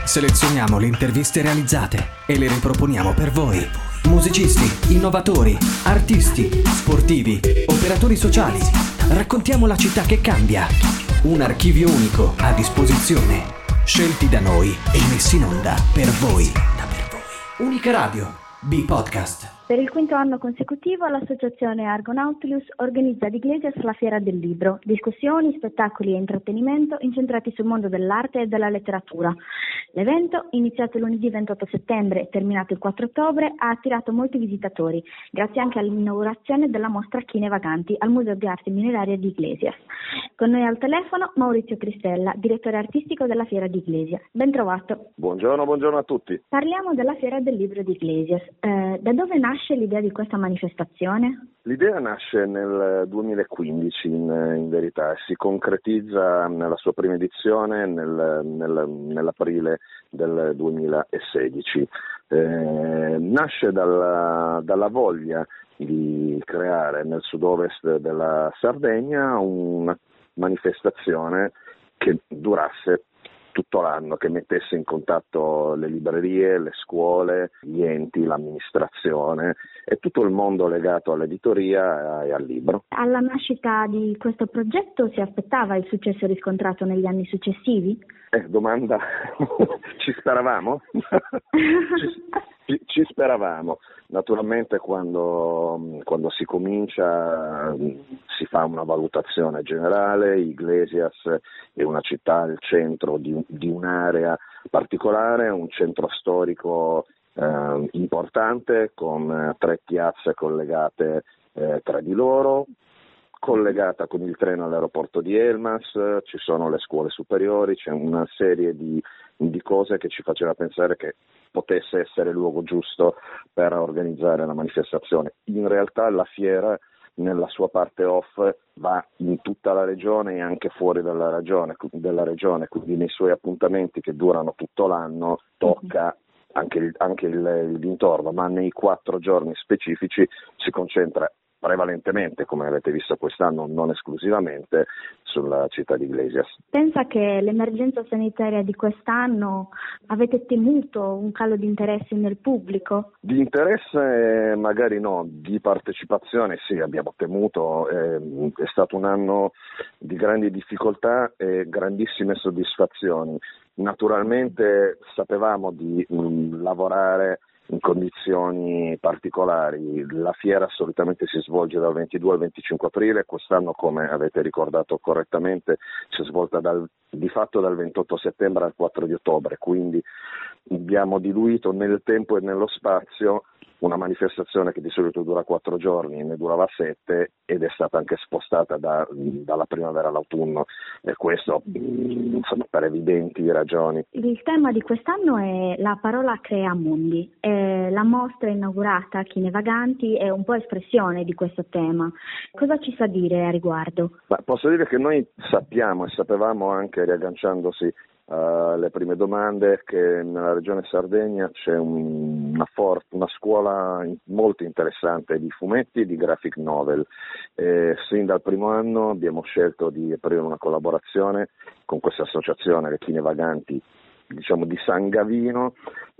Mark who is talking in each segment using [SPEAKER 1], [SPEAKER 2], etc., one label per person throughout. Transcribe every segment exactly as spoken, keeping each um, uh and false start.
[SPEAKER 1] Selezioniamo le interviste realizzate e le riproponiamo per voi. Musicisti, innovatori, artisti, sportivi, operatori sociali. Raccontiamo la città che cambia. Un archivio unico a disposizione. Scelti da noi e messi in onda per voi. Unica Radio, B-Podcast.
[SPEAKER 2] Per il quinto anno consecutivo l'associazione Argonautilus organizza ad Iglesias la Fiera del Libro, discussioni, spettacoli e intrattenimento incentrati sul mondo dell'arte e della letteratura. L'evento, iniziato lunedì ventotto settembre e terminato il quattro ottobre, ha attirato molti visitatori, grazie anche all'inaugurazione della mostra Chine Vaganti al Museo di Arte Mineraria di Iglesias. Con noi al telefono Maurizio Cristella, direttore artistico della Fiera di Iglesias. Ben trovato.
[SPEAKER 3] Buongiorno, buongiorno a tutti.
[SPEAKER 2] Parliamo della Fiera del Libro di Iglesias. Eh, da dove nasce l'idea di questa manifestazione?
[SPEAKER 3] L'idea nasce nel duemilaquindici in, in verità e si concretizza nella sua prima edizione nel, nel, nell'aprile del duemilasedici. Eh, nasce dalla, dalla voglia di creare nel sud-ovest della Sardegna una manifestazione che durasse tutto l'anno, che mettesse in contatto le librerie, le scuole, gli enti, l'amministrazione e tutto il mondo legato all'editoria e al libro.
[SPEAKER 2] Alla nascita di questo progetto si aspettava il successo riscontrato negli anni successivi?
[SPEAKER 3] Eh, domanda, ci speravamo? ci, ci, ci speravamo. Naturalmente quando, quando si comincia si fa una valutazione generale. Iglesias è una città al centro di, di un'area particolare, un centro storico eh, importante con eh, tre piazze collegate eh, tra di loro, collegata con il treno all'aeroporto di Elmas, ci sono le scuole superiori, c'è una serie di, di cose che ci faceva pensare che potesse essere il luogo giusto per organizzare la manifestazione. In realtà la fiera nella sua parte off va in tutta la regione e anche fuori dalla regione, della regione, quindi nei suoi appuntamenti che durano tutto l'anno tocca anche il, anche il, il dintorno, ma nei quattro giorni specifici si concentra prevalentemente, come avete visto quest'anno, non esclusivamente, sulla città di Iglesias.
[SPEAKER 2] Pensa che l'emergenza sanitaria di quest'anno avete temuto un calo di interesse nel pubblico?
[SPEAKER 3] Di interesse magari no, di partecipazione sì, abbiamo temuto, eh, è stato un anno di grandi difficoltà e grandissime soddisfazioni. Naturalmente sapevamo di mh, lavorare in condizioni particolari. La fiera solitamente si svolge dal ventidue al venticinque aprile, quest'anno, come avete ricordato correttamente, si è svolta dal, di fatto dal ventotto settembre al quattro di ottobre, quindi abbiamo diluito nel tempo e nello spazio una manifestazione che di solito dura quattro giorni, ne durava sette ed è stata anche spostata da, dalla primavera all'autunno, e questo insomma per evidenti ragioni.
[SPEAKER 2] Il tema di quest'anno è la parola crea mondi. Eh, la mostra inaugurata Chine Vaganti è un po' espressione di questo tema. Cosa ci sa dire a riguardo?
[SPEAKER 3] Ma posso dire che noi sappiamo e sapevamo anche, riagganciandosi alle uh, prime domande, che nella regione Sardegna c'è un, una, for- una scuola molto interessante di fumetti e di graphic novel. E sin dal primo anno abbiamo scelto di aprire una collaborazione con questa associazione, le Chine Vaganti, diciamo di San Gavino,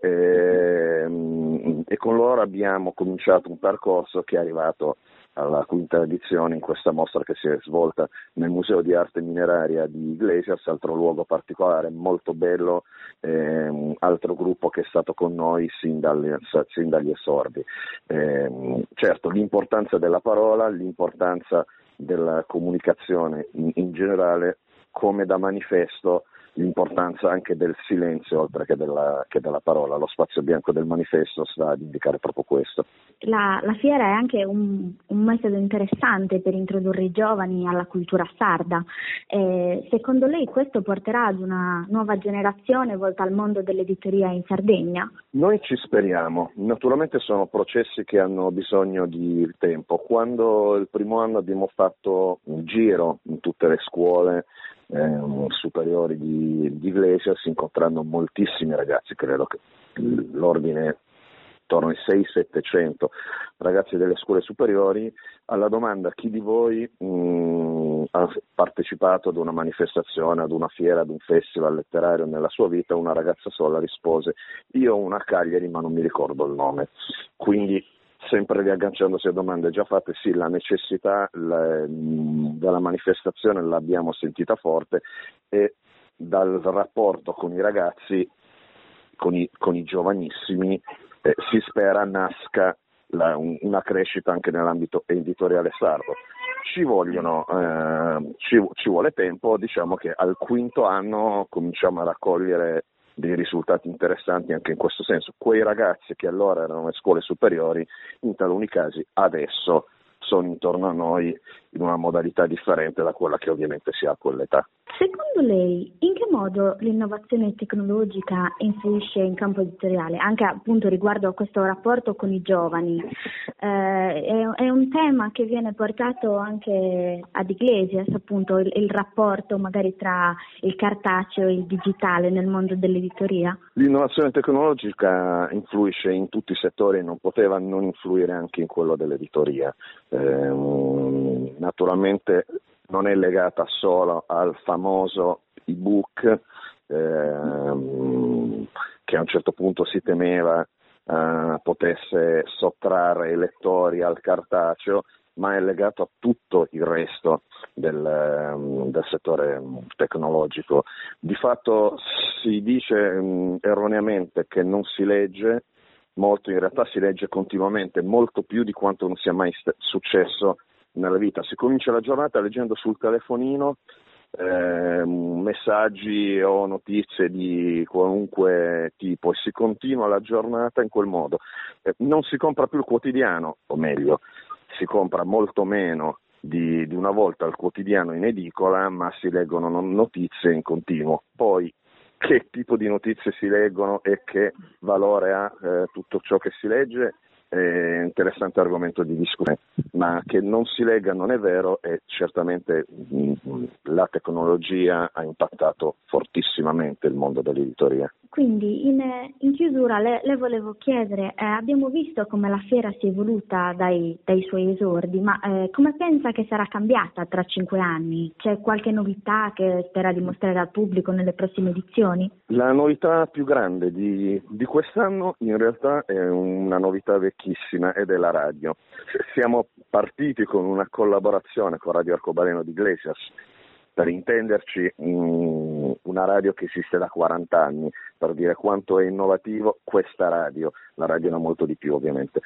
[SPEAKER 3] e, e con loro abbiamo cominciato un percorso che è arrivato alla quinta edizione in questa mostra che si è svolta nel Museo di Arte Mineraria di Iglesias, altro luogo particolare, molto bello, eh, altro gruppo che è stato con noi sin dagli, sin dagli esordi. Eh, certo, l'importanza della parola, l'importanza della comunicazione in, in generale, come da manifesto, l'importanza anche del silenzio oltre che della, che della parola. Lo spazio bianco del manifesto sta ad indicare proprio questo.
[SPEAKER 2] La, la fiera è anche un, un metodo interessante per introdurre i giovani alla cultura sarda. Eh, secondo lei questo porterà ad una nuova generazione volta al mondo dell'editoria in Sardegna? Noi
[SPEAKER 3] ci speriamo. Naturalmente sono processi che hanno bisogno di tempo. Quando il primo anno abbiamo fatto un giro in tutte le scuole eh, superiori di, di Iglesias, incontrando moltissimi ragazzi, credo che l'ordine intorno ai seicento settecento ragazzi delle scuole superiori, alla domanda chi di voi mh, ha partecipato ad una manifestazione, ad una fiera, ad un festival letterario nella sua vita, una ragazza sola rispose: io ho una Cagliari ma non mi ricordo il nome. Quindi, sempre riagganciandosi a domande già fatte, sì, la necessità la, della manifestazione l'abbiamo sentita forte, e dal rapporto con i ragazzi, con i, con i giovanissimi, eh, si spera nasca la, un, una crescita anche nell'ambito editoriale sardo. Ci vogliono, eh, ci, ci vuole tempo, diciamo che al quinto anno cominciamo a raccogliere dei risultati interessanti anche in questo senso. Quei ragazzi che allora erano alle scuole superiori, in taluni casi adesso sono intorno a noi in una modalità differente da quella che ovviamente si ha a quell'età.
[SPEAKER 2] Secondo lei, in che modo l'innovazione tecnologica influisce in campo editoriale, anche appunto riguardo a questo rapporto con i giovani? Eh, è, è un tema che viene portato anche ad Iglesias, appunto il, il rapporto magari tra il cartaceo e il digitale nel mondo dell'editoria?
[SPEAKER 3] L'innovazione tecnologica influisce in tutti i settori e non poteva non influire anche in quello dell'editoria. Eh, naturalmente non è legata solo al famoso ebook, ehm, che a un certo punto si temeva eh, potesse sottrarre i lettori al cartaceo, ma è legato a tutto il resto del, del settore tecnologico. Di fatto si dice mh, erroneamente che non si legge molto, in realtà si legge continuamente, molto più di quanto non sia mai st- successo nella vita. Si comincia la giornata leggendo sul telefonino eh, messaggi o notizie di qualunque tipo e si continua la giornata in quel modo. Eh, non si compra più il quotidiano, o meglio, si compra molto meno di, di una volta il quotidiano in edicola, ma si leggono notizie in continuo. Poi che tipo di notizie si leggono e che valore ha eh, tutto ciò che si legge è un interessante argomento di discussione, ma che non si legga non è vero, e certamente mh, la tecnologia ha impattato fortissimamente il mondo dell'editoria.
[SPEAKER 2] Quindi in, in chiusura le, le volevo chiedere, eh, abbiamo visto come la fiera si è evoluta dai, dai suoi esordi, ma eh, come pensa che sarà cambiata tra cinque anni? C'è qualche novità che spera dimostrare al pubblico nelle prossime edizioni?
[SPEAKER 3] La novità più grande di, di quest'anno in realtà è una novità vecchissima, ed è la radio. Siamo partiti con una collaborazione con Radio Arcobaleno di Iglesias, per intenderci una radio che esiste da quaranta anni, per dire quanto è innovativo questa radio. La radio era molto di più, ovviamente.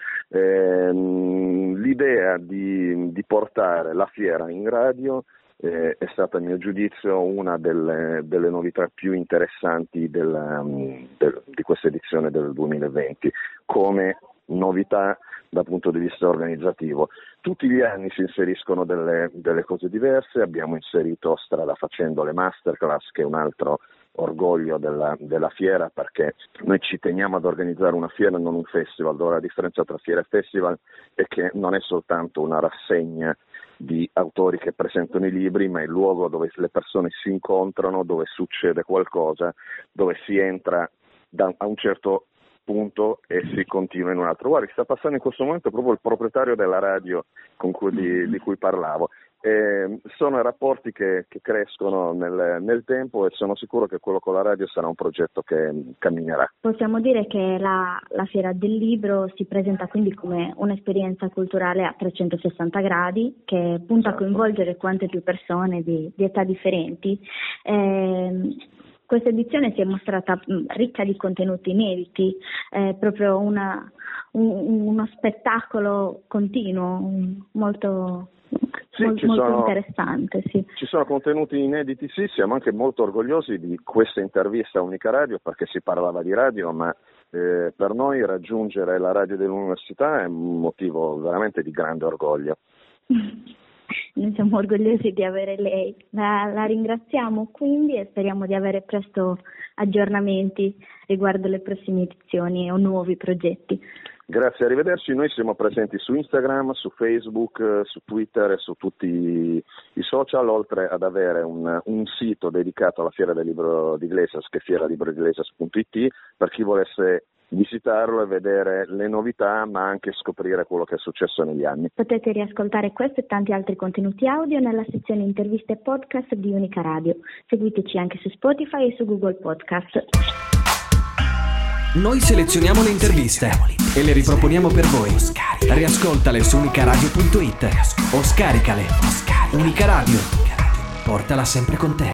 [SPEAKER 3] Ehm, l'idea di, di portare la fiera in radio eh, è stata, a mio giudizio, una delle, delle novità più interessanti del, del, di questa edizione del duemilaventi, come novità dal punto di vista organizzativo. Tutti gli anni si inseriscono delle, delle cose diverse. Abbiamo inserito strada facendo le masterclass, che è un altro orgoglio della, della fiera, perché noi ci teniamo ad organizzare una fiera e non un festival, dove la differenza tra fiera e festival è che non è soltanto una rassegna di autori che presentano i libri, ma è il luogo dove le persone si incontrano, dove succede qualcosa, dove si entra da, a un certo punto e si continua in un altro. Guarda, sta passando in questo momento proprio il proprietario della radio con cui, di, di cui parlavo. Eh, sono rapporti che, che crescono nel, nel tempo, e sono sicuro che quello con la radio sarà un progetto che camminerà.
[SPEAKER 2] Possiamo dire che la, la Fiera del Libro si presenta quindi come un'esperienza culturale a trecentosessanta gradi, che punta a coinvolgere quante più persone di, di età differenti. Eh, Questa edizione si è mostrata ricca di contenuti inediti, è proprio una, un, uno spettacolo continuo, molto,
[SPEAKER 3] sì,
[SPEAKER 2] molto,
[SPEAKER 3] ci
[SPEAKER 2] molto
[SPEAKER 3] sono,
[SPEAKER 2] interessante. Sì.
[SPEAKER 3] Ci sono contenuti inediti, sì, siamo anche molto orgogliosi di questa intervista a Unica Radio, perché si parlava di radio, ma eh, per noi raggiungere la radio dell'università è un motivo veramente di grande orgoglio.
[SPEAKER 2] Noi siamo orgogliosi di avere lei, la, la ringraziamo quindi e speriamo di avere presto aggiornamenti riguardo le prossime edizioni o nuovi progetti.
[SPEAKER 3] Grazie, arrivederci. Noi siamo presenti su Instagram, su Facebook, su Twitter e su tutti i social, oltre ad avere un, un sito dedicato alla Fiera del Libro di Iglesias, che è fiera libro di iglesias punto it, per chi volesse visitarlo e vedere le novità, ma anche scoprire quello che è successo negli anni.
[SPEAKER 2] Potete riascoltare questo e tanti altri contenuti audio nella sezione interviste e podcast di Unica Radio. Seguiteci anche su Spotify e su Google Podcast.
[SPEAKER 1] Noi selezioniamo le interviste e le riproponiamo per voi. Riascoltale su unicaradio punto it o scaricale. Unica Radio, portala sempre con te.